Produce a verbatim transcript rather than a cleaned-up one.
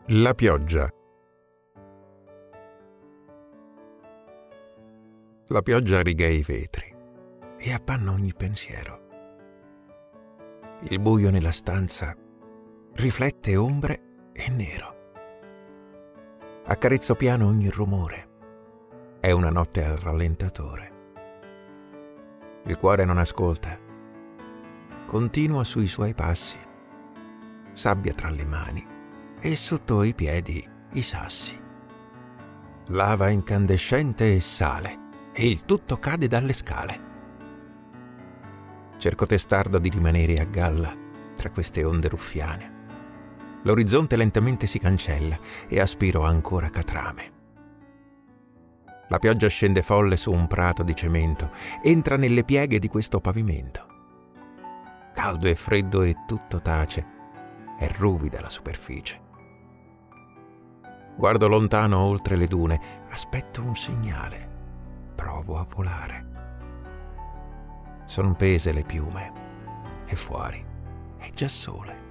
La pioggia. La pioggia riga i vetri e appanna ogni pensiero. Il buio nella stanza riflette ombre e nero. Accarezzo piano ogni rumore. È una notte al rallentatore. Il cuore non ascolta. Continua sui suoi passi. Sabbia tra le mani e sotto i piedi i sassi. Lava incandescente e sale, e il tutto cade dalle scale. Cerco testardo di rimanere a galla tra queste onde ruffiane. L'orizzonte lentamente si cancella e aspiro ancora catrame. La pioggia scende folle su un prato di cemento, entra nelle pieghe di questo pavimento. Caldo e freddo e tutto tace, è ruvida la superficie. Guardo lontano oltre le dune, aspetto un segnale, provo a volare. Son pese le piume e fuori è già sole.